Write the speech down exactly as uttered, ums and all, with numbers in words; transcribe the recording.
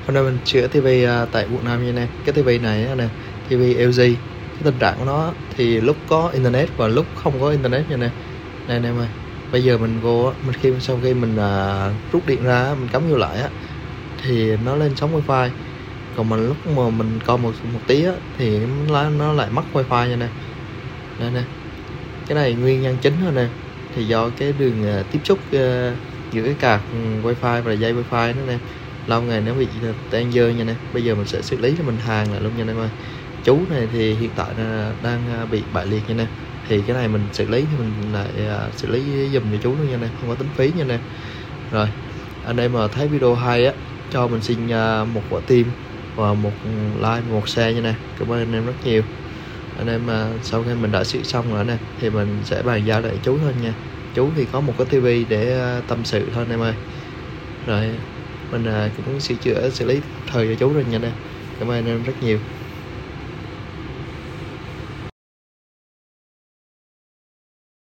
Hôm nay mình sửa tivi uh, tại Quận Nam nha anh em. Cái tivi này nè, tivi L G, cái tình trạng của nó thì lúc có internet và lúc không có internet nha anh em. Này anh em ơi, bây giờ mình vô mình khi sau khi mình uh, rút điện ra, mình cắm vô lại á thì nó lên sóng wifi. Còn mình lúc mà mình coi một một tí á thì nó nó lại mất wifi nha nè. Đây nè, cái này nguyên nhân chính thôi nè, thì do cái đường uh, tiếp xúc uh, giữa cái card wifi và dây wifi đó nè, lâu ngày nó bị tan dơ nha nè. Bây giờ mình sẽ xử lý cho mình hàng lại luôn nha em ơi. Chú này thì hiện tại là đang bị bại liệt nha nè, thì cái này mình xử lý thì mình lại uh, xử lý dùm cho chú luôn nha nè, không có tính phí nha nè. Rồi anh em mà thấy video hay á, cho mình xin uh, một quả tim và một like, một share nha nè. Cảm ơn anh em rất nhiều. Anh em uh, sau khi mình đã sửa xong rồi nè thì mình sẽ bàn giao lại chú thôi nha. Chú thì có một cái tivi để uh, tâm sự thôi anh em ơi. Rồi mình uh, cũng sửa chữa xử lý thời cho chú rồi nha nè. Cảm ơn anh em rất nhiều.